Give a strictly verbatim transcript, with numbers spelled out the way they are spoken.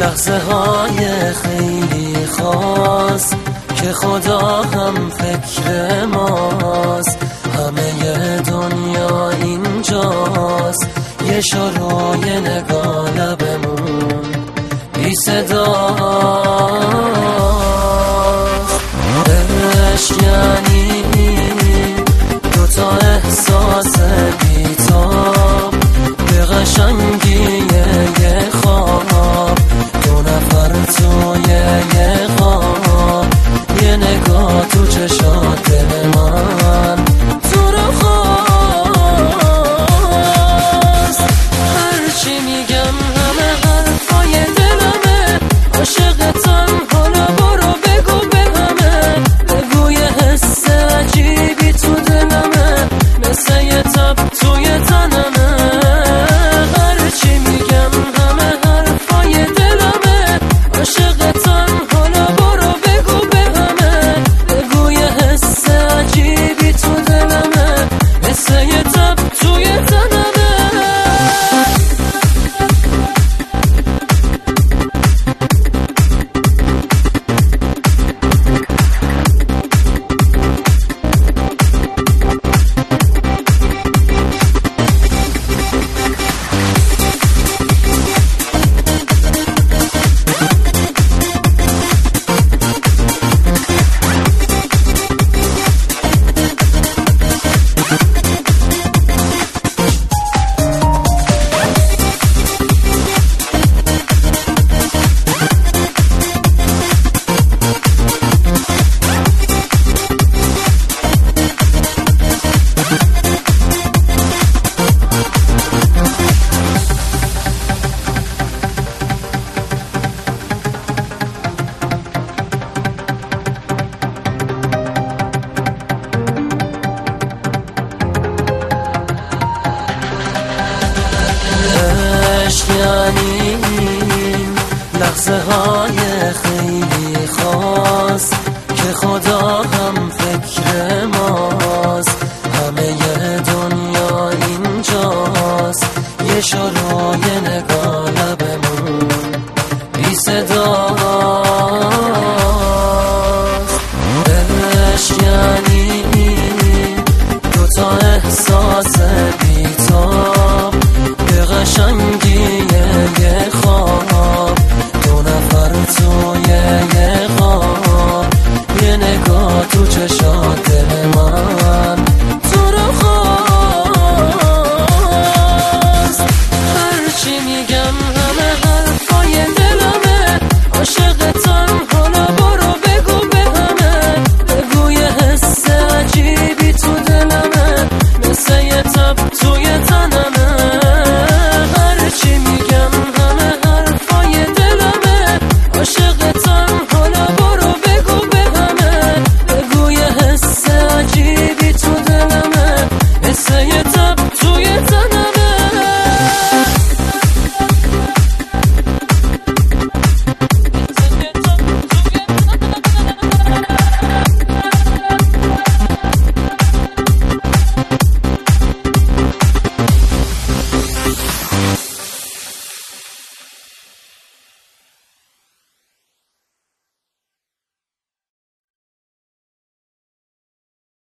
لحظه های خیلی خاص که خدا هم فکر ماست، همه دنیا اینجاست، یه شروع نگاه لبمون بی صداست. عشق یعنی دوتا احساس بی‌تاب به قشنگی یه خواب، دو نفر توی یه خواب، یه نگاه تو چشات من تو رو خواست. هرچی میگم همه حرفای دلمه، عاشقتم حالا برو بگو به همه، بگو یه حس عجیبی تو دلمه، مثل یه تب توی تنمه. هرچی میگم همه حرفای دلمه، عاشقتم حالا برو بگو به همه، بگو یه حس عجیبی تو دلمه، مثل یه تب توی تنمه. یعنی لحظه های خیلی خاص که خدا هم فکر ماست، همه دنیا اینجاست، یه شروع نگاه لبمون بی صداست. عشق یعنی دوتا احساس بی‌تاب به قشنگی یه خواب، دو نفر توی یه خواب، یه نگاه تو چشات من تو رو خواست. هرچی میگم همه حرفای دلمه، عاشقتم حالا برو بگو به همه، بگو یه حس عجیبی تو دلمه، مثل یه تب توی